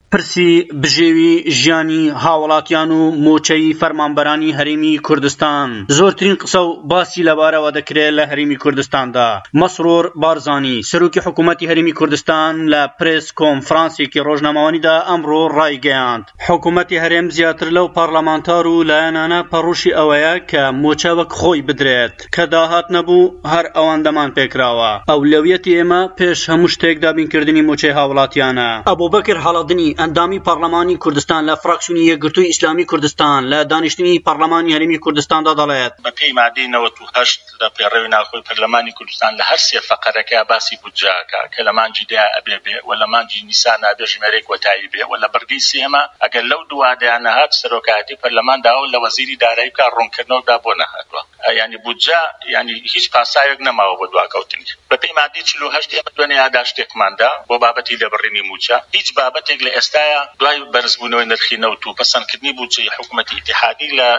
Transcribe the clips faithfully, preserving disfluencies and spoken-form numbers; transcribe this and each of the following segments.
پرسی بژێوی ژیانی هاوڵاتیان و مۆچەی فەرمانبەرانی هەرێمی کوردستان. زۆرترین قسە و باسی لەبارەوە دەکرێت لە هەرێمی کوردستاندا. مەسرۆر بارزانی سەرۆکی حکوومەتی هەرێمی کوردستان لە پرێس کۆنفرانسێکی ڕۆژنامەوانیدا ئەمڕۆ ڕایگەیاند حکوومەتی هەرێم زیاتر لەو پەرلەمانتار و لایەنانە پەڕۆشی ئەوەیە کە مۆچە وەک خۆی بدرێت کە داهات نەبوو هەر ئەوەندەمان پێکراوە. ئەولەویەتی ئێمە پێش هەموو شتێک دابینکردنی مۆچەی هاوڵاتیانە. ئەبوبەکر هەڵەدنی ئەندامی پەرلەمانی کوردستان لە فراکسیۆنی یەکگرتووی ئیسلامی کوردستان لە دانیشتنی پەرلەمانی هەرێمی کوردستاندا دەڵێت بە پێی مادەی نەوەت و هەشت لە پێڕەوی ناوخۆی پەرلەمانی کوردستان لە هەر سێ فەقەرەکە باسی بودجەکە کە لە مانجی دیا ئەبێ بێ و لە مانجی نیسان ئەبێ ژمارەی کۆتایی بێ و لە بەرگەی سێمە ئەگەر لەو دووادەیان نەهات سەرۆکایەتی پەرلەمان داوە لە وەزیری دارایی بکات ڕوونکردنەوەدا بۆ نەهاتووە. یعنی بودجە یعنی هیچ پاسایەک نەماوە بۆ دواکەوتنی. بە پێی مادەی چل و هەشت ئێمە دوێنێ ئاداشتێکماندا بۆ بابەتی لێبڕینی موچە هیچ بابەتێک لە ئێستاە دوای بەرزبوونەوەی نرخی نەوت و پەسەندکردنی بودجەی حکوومەتی ئیتیحادی لە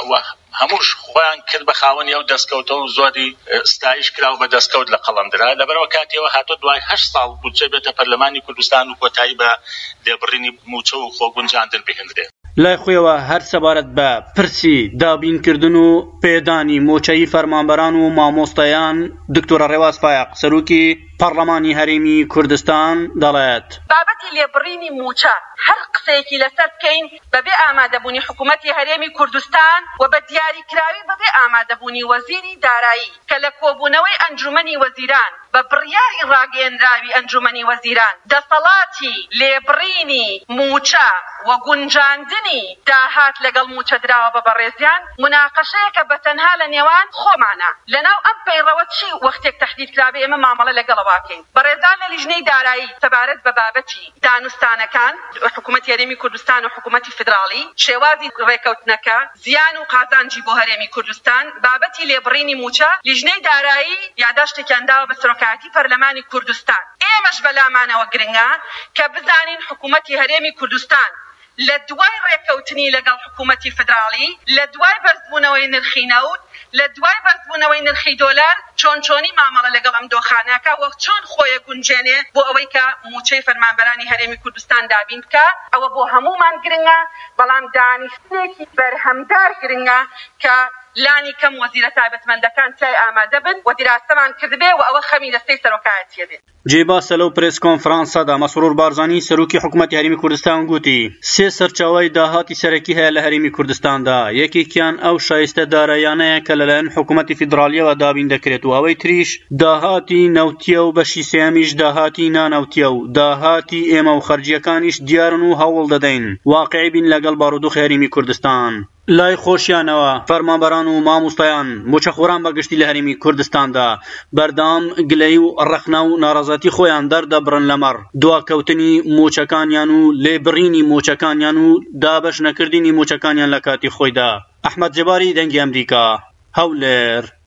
هەمووش خۆیان کرد بە خاوەنی ئەو دەستکەوتەوە و زۆری ستایش کرا و بە دەستکەوت لە قەڵەمدرا. لەبەرەوە کاتێەوە هاتۆ دوای هەشت ساڵ بودجە بێتە پەرلەمانی کوردستان و کۆتایی بە لێبڕینی موچە و خۆگونجاندن بهێنرێت. لای خۆیەوە هەر سەبارەت بە پرسی دابینکردن و پێدانی مۆچەی فەرمانبەران و مامۆستایان دکتۆرە ڕێواز فایق سەرۆکی پەرلەمانی هەرێمی کوردستان دەڵێت بابەتی لێبڕینی موچە هەر قسەیەکی لەسەر بکەین بەبێ ئامادەبوونی حکوومەتی هەرێمی کوردستان و بە دیاریکراوی بەبێ ئامادەبوونی وەزیری دارایی کە لە کۆبوونەوەی ئەنجومەنی وەزیران بە بڕیاری ڕاگەیەنراوی ئەنجومەنی وەزیران دەسەڵاتی لێبڕینی موچە و گونجاندنی داهات لەگەڵ موچە دراوە بە بەڕێزیان مناقەشەیە کە بەتەنها لە نێوان خۆمانە لەناو ئەم پەیڕەوە چی وەختێک تەحدید کراوە ئێمە مامەڵە لەگەڵەواکەین. بەڕێزان لە لیژنەی دارایی سەبارەت بە بابەتی دانوستانەکان حکوومەتی هەرێمی کوردستان و حکوومەتی فدراڵی شێوازی ڕێکەوتنەکە زیان و قازانجی بۆ هەرێمی کوردستان بابەتی لێبڕینی موچە لیژنەی دارایی یاداشتێکیان داوە بە سەرۆکایەتی پەرلەمانی کوردستان. ئێمەش بەلامانەوە گرنگە کە بزانین حکوومەتی هەرێمی کوردستان لە دوای ڕێکەوتنی لەگەڵ حکوومەتی فدراڵی لە دوای بەرزبوونەوەی نرخی نەوت لە دوای بەرزبوونەوەی نرخی دۆلار چۆن چۆنی مامەڵە لەگەڵ ئەم دۆخانەکە وەک چۆن خۆیە گونجێنێ بۆ ئەوەی کە موچەی فەرمانبەرانی هەرێمی کوردستان دابین بکە. ئەوە بۆ هەمومان گرنگە بەڵام دانیشتێکی بەرهەمدار گرنگە کە لانی کەم وەزیرە تایبەتمەندەکان چای ئامادە بن و دیراستەمان کردبێ و ئەوە خەمی دەستەی سەرۆکایەتیە بێت. جێباسە لەو پرێس کۆنفرانسەدا مەسرۆر بارزانی سەرۆکی حکوومەتی هەرێمی کوردستان گوتی سێ سەرچاوەی داهاتی سەرەکی هەیە لە هەرێمی کوردستاندا. یەکێکیان ئەو شایستە داراییانەیە کە لەلایەن حکوومەتی فیدراڵیەوە دابین دەکرێت و ئەوەی تریش داهاتی نەوتیە و بەشی سێمیش داهاتی نانەوتیە و داهاتی ئێمە و خەرجیەکانیش دیارن و هەوڵ دەدەین واقعی بین لەگەڵ بارودۆخی هەرێمی کوردستان. لای خۆشیانەوە فەرمانبەران و مامۆستایان مۆچەخۆران بەگشتی لە هەرێمی کوردستاندا بەردەوام گلەی و ڕەخنە و ناڕەزەتی خۆیان دەردەبڕن لەمەڕ دواکەوتنی مۆچەکانیان و لێبڕینی مۆچەکانیان و دابەش نەکردنی مۆچەکانیان لە کاتی خۆیدا. ئەحمەد جەباری دەنگی ئەمریکا هەولێر.